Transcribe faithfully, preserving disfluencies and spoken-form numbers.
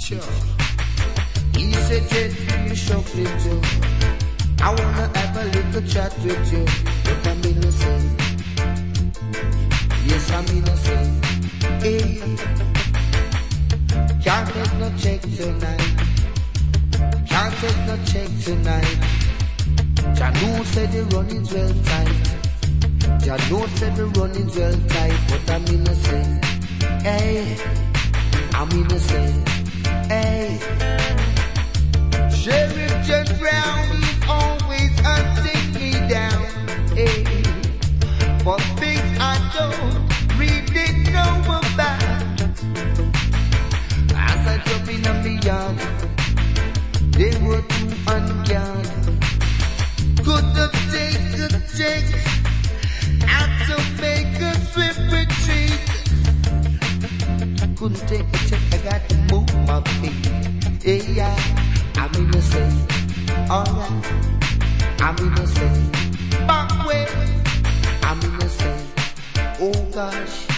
Sure. He said, "Jet, you shuffling too. I wanna have a little chat with you, but I'm innocent. Yes, I'm innocent. Hey, can't take no check tonight. Can't take no check tonight. Janu said the running's well tight. Janu said the running's well tight, but I'm innocent. Hey, I'm innocent. Hey, Sheriff John Brown is always hunting me down. Hey, for things I don't really know about. As I jump in on the yard, they were too unguarded. Couldn't take a check, had to make a swift retreat. Couldn't take a check, I got to move my feet. Yeah, yeah, I'm innocent. Alright, I'm innocent. Back way, I'm innocent. Oh gosh.